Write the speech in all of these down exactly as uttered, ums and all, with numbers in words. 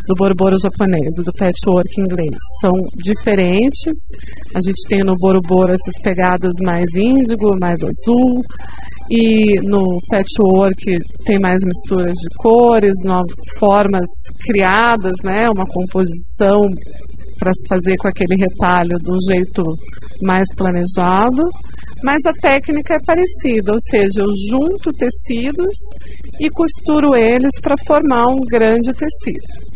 do boroboro japonês e do patchwork inglês. São diferentes. A gente tem no boroboro essas pegadas mais índigo, mais azul, e no patchwork tem mais misturas de cores, novas formas criadas, né, uma composição para se fazer com aquele retalho de um jeito mais planejado, mas a técnica é parecida, ou seja, eu junto tecidos e costuro eles para formar um grande tecido.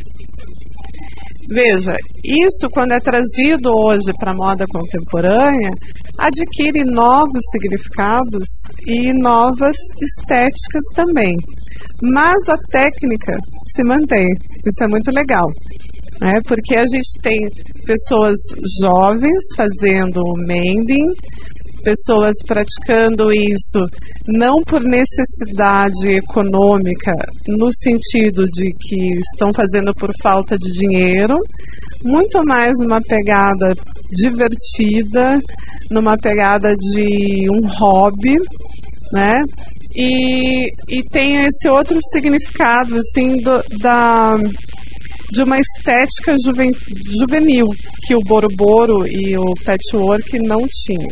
Veja, isso quando é trazido hoje para a moda contemporânea, adquire novos significados e novas estéticas também. Mas a técnica se mantém, isso é muito legal, né? Porque a gente tem pessoas jovens fazendo mending, pessoas praticando isso não por necessidade econômica, no sentido de que estão fazendo por falta de dinheiro, muito mais numa pegada divertida, numa pegada de um hobby, né? E, e tem esse outro significado, assim, do, da, de uma estética juven, juvenil, que o boroboro e o patchwork não tinham.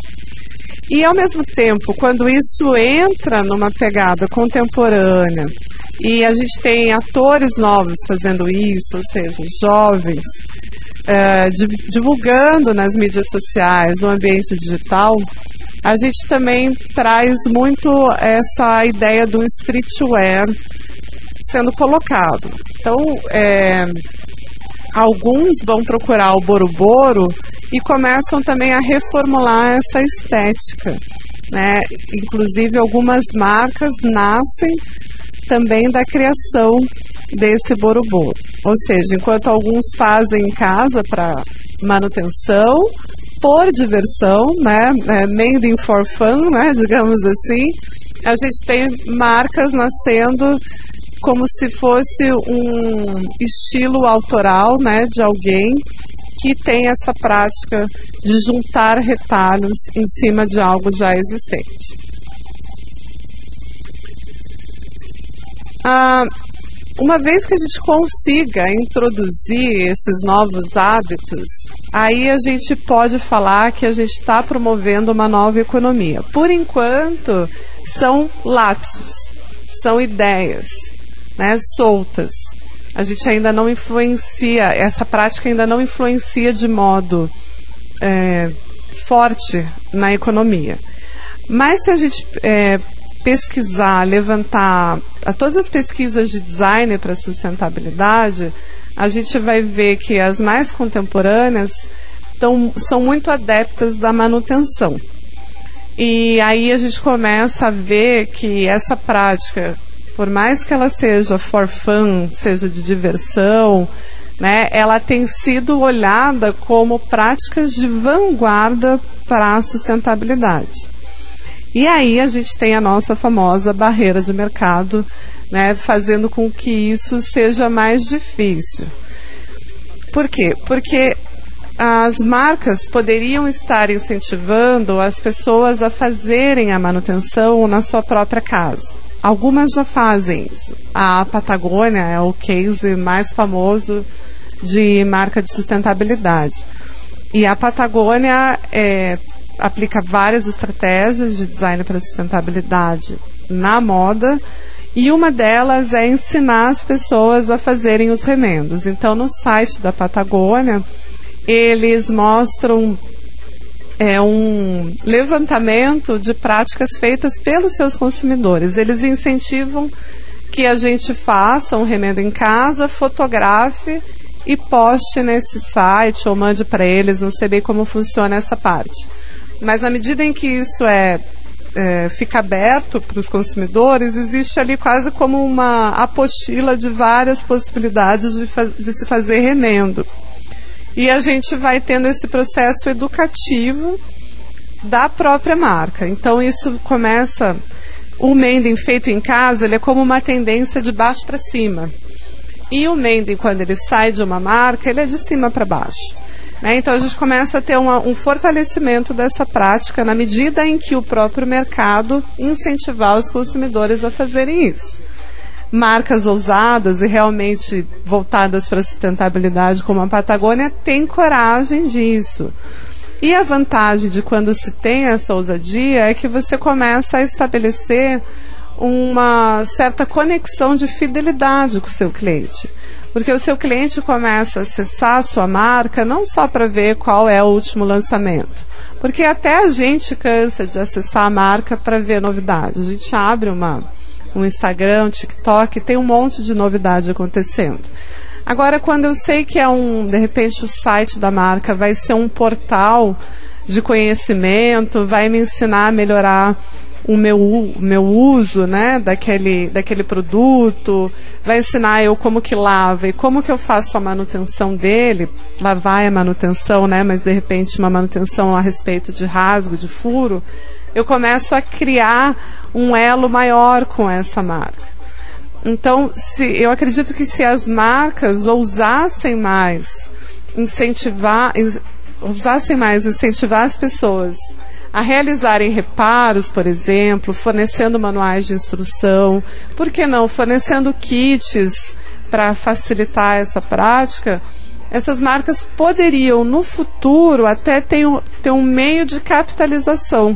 E, ao mesmo tempo, quando isso entra numa pegada contemporânea e a gente tem atores novos fazendo isso, ou seja, jovens, é, divulgando nas mídias sociais, no ambiente digital, a gente também traz muito essa ideia do streetwear sendo colocado. Então, é, alguns vão procurar o boroboro e começam também a reformular essa estética, né? Inclusive, algumas marcas nascem também da criação desse boroboro. Ou seja, enquanto alguns fazem em casa para manutenção, por diversão, né? É, mending for fun, né? Digamos assim, a gente tem marcas nascendo como se fosse um estilo autoral, né, de alguém que tem essa prática de juntar retalhos em cima de algo já existente. Ah, uma vez que a gente consiga introduzir esses novos hábitos, aí a gente pode falar que a gente está promovendo uma nova economia. Por enquanto, são lapsos, são ideias, né, soltas. A gente ainda não influencia, essa prática ainda não influencia de modo é, forte na economia. Mas se a gente é, pesquisar, levantar a todas as pesquisas de design para sustentabilidade, a gente vai ver que as mais contemporâneas tão, são muito adeptas da manutenção. E aí a gente começa a ver que essa prática, por mais que ela seja for fun, seja de diversão, né, ela tem sido olhada como práticas de vanguarda para a sustentabilidade. E aí a gente tem a nossa famosa barreira de mercado, né, fazendo com que isso seja mais difícil. Por quê? Porque as marcas poderiam estar incentivando as pessoas a fazerem a manutenção na sua própria casa. Algumas já fazem isso. A Patagônia é o case mais famoso de marca de sustentabilidade. E a Patagônia é, aplica várias estratégias de design para sustentabilidade na moda, e uma delas é ensinar as pessoas a fazerem os remendos. Então, no site da Patagônia, eles mostram É um levantamento de práticas feitas pelos seus consumidores. Eles incentivam que a gente faça um remendo em casa, fotografe e poste nesse site ou mande para eles. Não sei bem como funciona essa parte. Mas à medida em que isso é, é, fica aberto para os consumidores, existe ali quase como uma apostila de várias possibilidades de, de se fazer remendo. E a gente vai tendo esse processo educativo da própria marca. Então isso começa, o mending feito em casa, ele é como uma tendência de baixo para cima. E o mending, quando ele sai de uma marca, ele é de cima para baixo, né? Então a gente começa a ter uma, um fortalecimento dessa prática na medida em que o próprio mercado incentivar os consumidores a fazerem isso. marcas ousadas e realmente voltadas para a sustentabilidade, como a Patagônia, têm coragem disso. E a vantagem de quando se tem essa ousadia é que você começa a estabelecer uma certa conexão de fidelidade com o seu cliente. Porque o seu cliente começa a acessar a sua marca não só para ver qual é o último lançamento. Porque até a gente cansa de acessar a marca para ver novidade. A gente abre uma, um Instagram, um TikTok, tem um monte de novidade acontecendo. Agora, quando eu sei que é um, de repente, o site da marca vai ser um portal de conhecimento, vai me ensinar a melhorar o meu, o meu uso, né, daquele, daquele produto, vai ensinar eu como que lava e como que eu faço a manutenção dele. Lavar é manutenção, né, mas de repente uma manutenção a respeito de rasgo, de furo. Eu começo a criar um elo maior com essa marca. Então, se, eu acredito que se as marcas ousassem mais incentivar, ousassem mais incentivar as pessoas a realizarem reparos, por exemplo, fornecendo manuais de instrução, por que não, fornecendo kits para facilitar essa prática, essas marcas poderiam, no futuro, até ter um, ter um meio de capitalização,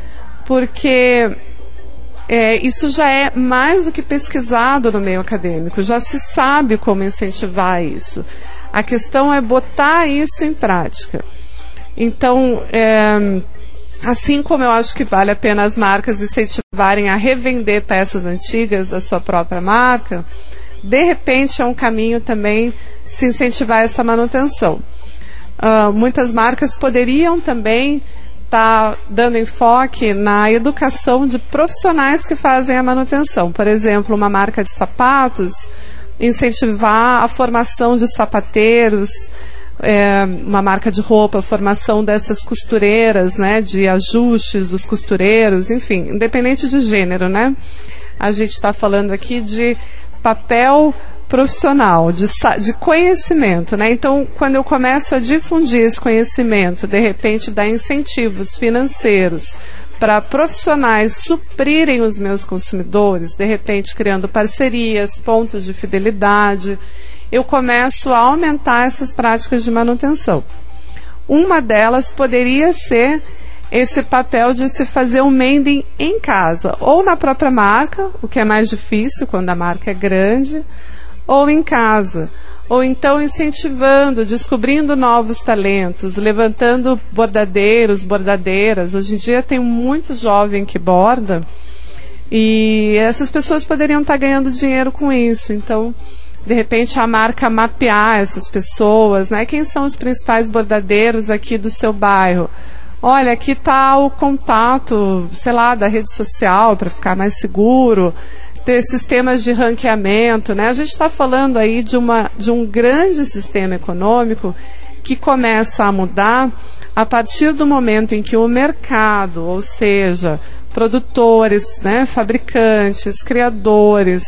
porque é, isso já é mais do que pesquisado no meio acadêmico, já se sabe como incentivar isso. A questão é botar isso em prática. Então, é, assim como eu acho que vale a pena as marcas incentivarem a revender peças antigas da sua própria marca, de repente é um caminho também se incentivar essa manutenção. Uh, muitas marcas poderiam também estar tá dando enfoque na educação de profissionais que fazem a manutenção. Por exemplo, uma marca de sapatos, incentivar a formação de sapateiros, é, uma marca de roupa, a formação dessas costureiras, né, de ajustes dos costureiros, enfim, independente de gênero, né? A gente está falando aqui de papel profissional, de, de conhecimento, né? Então, quando eu começo a difundir esse conhecimento, de repente dar incentivos financeiros para profissionais suprirem os meus consumidores, de repente criando parcerias, pontos de fidelidade, eu começo a aumentar essas práticas de manutenção. Uma delas poderia ser esse papel de se fazer um mending em casa, ou na própria marca, o que é mais difícil quando a marca é grande, ou em casa, ou então incentivando, descobrindo novos talentos, levantando bordadeiros, bordadeiras. Hoje em dia tem muito jovem que borda e essas pessoas poderiam estar ganhando dinheiro com isso. Então, de repente, a marca mapear essas pessoas, né? Quem são os principais bordadeiros aqui do seu bairro? Olha, aqui está o contato, sei lá, da rede social para ficar mais seguro, ter sistemas de ranqueamento, né? A gente está falando aí de, uma, de um grande sistema econômico que começa a mudar a partir do momento em que o mercado, ou seja, produtores, né, fabricantes, criadores,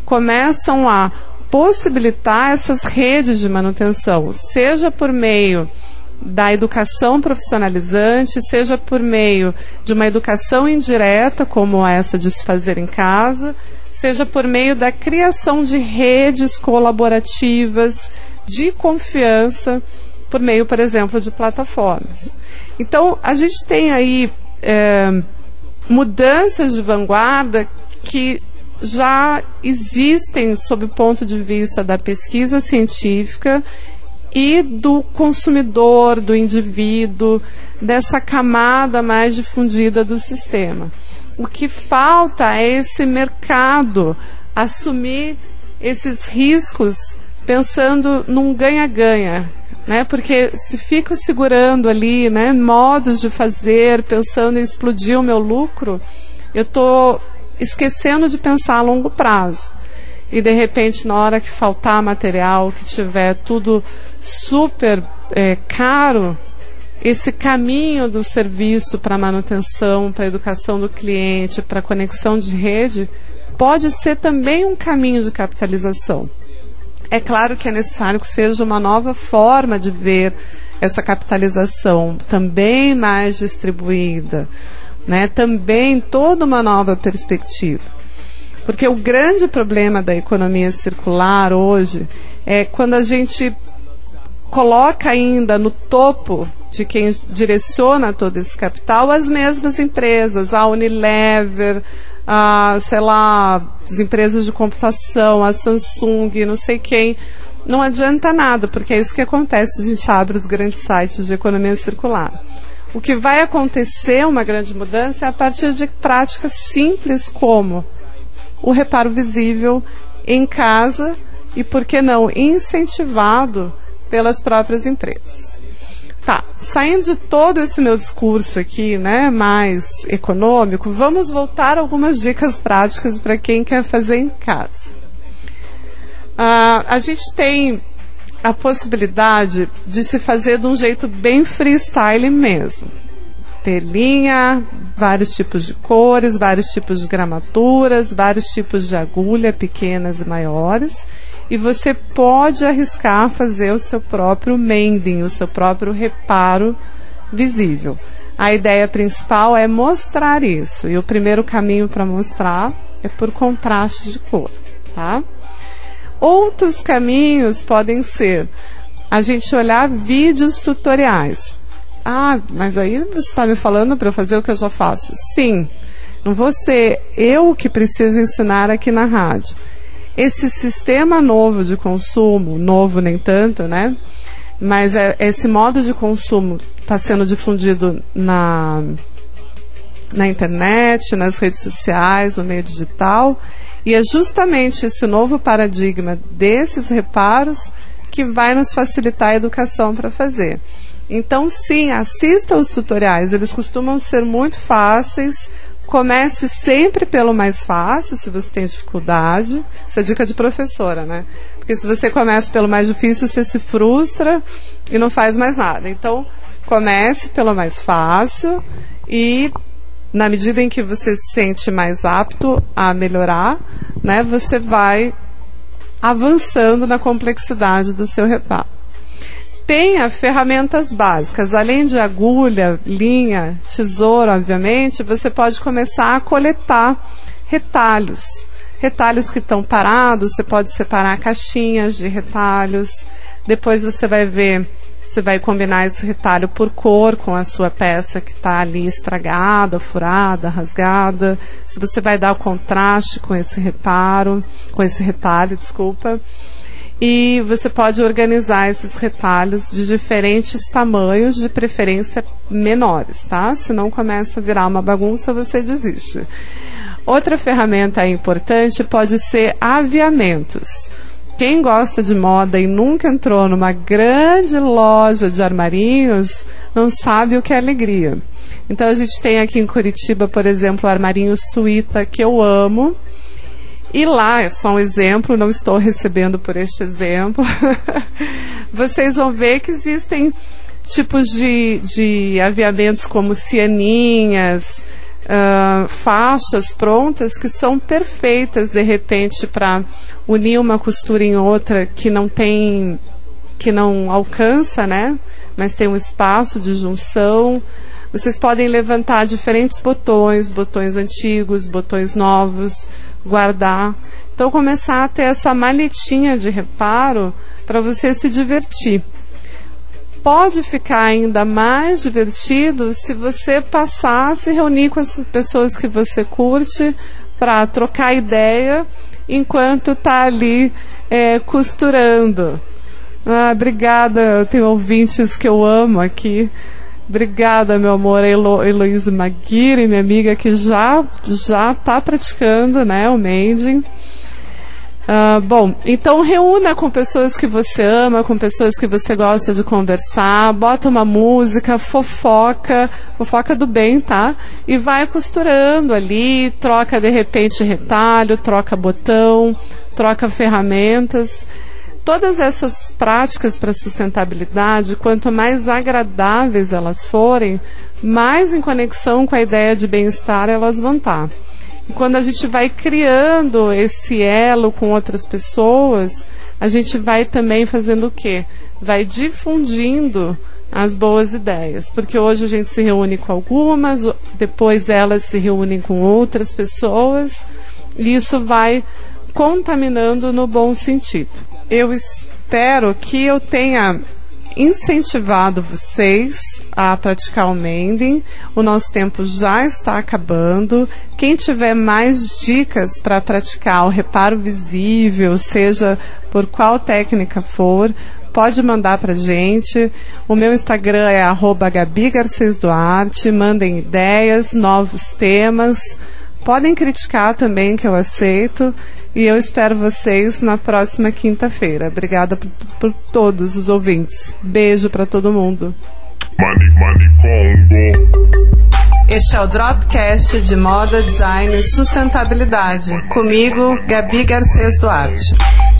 começam a possibilitar essas redes de manutenção, seja por meio da educação profissionalizante, seja por meio de uma educação indireta, como essa de se fazer em casa, seja por meio da criação de redes colaborativas de confiança, por meio, por exemplo, de plataformas. Então, a gente tem aí é, mudanças de vanguarda que já existem sob o ponto de vista da pesquisa científica e do consumidor, do indivíduo, dessa camada mais difundida do sistema. O que falta é esse mercado assumir esses riscos pensando num ganha-ganha, né? Porque se fico segurando ali, né, modos de fazer, pensando em explodir o meu lucro, eu estou esquecendo de pensar a longo prazo. E de repente, na hora que faltar material, que tiver tudo super é, caro, esse caminho do serviço para manutenção, para educação do cliente, para conexão de rede, pode ser também um caminho de capitalização. É claro que é necessário que seja uma nova forma de ver essa capitalização, também mais distribuída, né? Também toda uma nova perspectiva. Porque o grande problema da economia circular hoje é quando a gente coloca ainda no topo de quem direciona todo esse capital as mesmas empresas, a Unilever, a, sei lá, as empresas de computação, a Samsung, não sei quem. Não adianta nada, porque é isso que acontece, a gente abre os grandes sites de economia circular. O que vai acontecer, uma grande mudança, é a partir de práticas simples como o reparo visível em casa e, por que não, incentivado pelas próprias empresas. Tá, saindo de todo esse meu discurso aqui, né, mais econômico, vamos voltar a algumas dicas práticas para quem quer fazer em casa. Uh, a gente tem a possibilidade de se fazer de um jeito bem freestyle mesmo. Ter linha, vários tipos de cores, vários tipos de gramaturas, vários tipos de agulha, pequenas e maiores. E você pode arriscar fazer o seu próprio mending, o seu próprio reparo visível. A ideia principal é mostrar isso. E o primeiro caminho para mostrar é por contraste de cor, tá? Outros caminhos podem ser a gente olhar vídeos tutoriais. Ah, mas aí você está me falando para eu fazer o que eu já faço. Sim, não vou ser eu que preciso ensinar aqui na rádio. Esse sistema novo de consumo, novo nem tanto, né? Mas é, esse modo de consumo está sendo difundido na, na internet, nas redes sociais, no meio digital. E é justamente esse novo paradigma desses reparos que vai nos facilitar a educação para fazer. Então, sim, assista os tutoriais, eles costumam ser muito fáceis. Comece sempre pelo mais fácil, se você tem dificuldade. Isso é dica de professora, né? Porque se você começa pelo mais difícil, você se frustra e não faz mais nada. Então, comece pelo mais fácil e, na medida em que você se sente mais apto a melhorar, né, você vai avançando na complexidade do seu reparo. Tenha ferramentas básicas. Além de agulha, linha, tesoura, obviamente, você pode começar a coletar retalhos. Retalhos que estão parados, você pode separar caixinhas de retalhos. Depois você vai ver, você vai combinar esse retalho por cor com a sua peça que está ali estragada, furada, rasgada. Se você vai dar o contraste com esse reparo, com esse retalho, desculpa. E você pode organizar esses retalhos de diferentes tamanhos, de preferência menores, tá? Senão começa a virar uma bagunça, você desiste. Outra ferramenta importante pode ser aviamentos. Quem gosta de moda e nunca entrou numa grande loja de armarinhos, não sabe o que é alegria. Então a gente tem aqui em Curitiba, por exemplo, o armarinho Suíta, que eu amo. E lá, é só um exemplo, não estou recebendo por este exemplo, vocês vão ver que existem tipos de, de aviamentos como cianinhas, uh, faixas prontas que são perfeitas, de repente, para unir uma costura em outra que não tem, que não alcança, né? Mas tem um espaço de junção. Vocês podem levantar diferentes botões, botões antigos, botões novos, guardar. Então, começar a ter essa maletinha de reparo para você se divertir. Pode ficar ainda mais divertido se você passar a se reunir com as pessoas que você curte para trocar ideia enquanto está ali é, costurando. Ah, obrigada, eu tenho ouvintes que eu amo aqui. Obrigada, meu amor, a Elo, Heloísa Maguire, minha amiga, que já já está praticando, né, o mending. Uh, bom, então reúna com pessoas que você ama, com pessoas que você gosta de conversar, bota uma música, fofoca, fofoca do bem, tá? E vai costurando ali, troca de repente retalho, troca botão, troca ferramentas. Todas essas práticas para sustentabilidade, quanto mais agradáveis elas forem, mais em conexão com a ideia de bem-estar elas vão estar. E quando a gente vai criando esse elo com outras pessoas, a gente vai também fazendo o quê? Vai difundindo as boas ideias. Porque hoje a gente se reúne com algumas, depois elas se reúnem com outras pessoas, e isso vai contaminando no bom sentido. Eu espero que eu tenha incentivado vocês a praticar o mending. O nosso tempo já está acabando. Quem tiver mais dicas para praticar o reparo visível, seja por qual técnica for, pode mandar pra gente. O meu Instagram é arroba Gabi Garcês Duarte. Mandem ideias, novos temas. Podem criticar também, que eu aceito. E eu espero vocês na próxima quinta-feira. Obrigada por, por todos os ouvintes. Beijo para todo mundo. Money, money, Congo. Este é o Dropcast de Moda, Design e Sustentabilidade. Comigo, Gabi Garcês Duarte.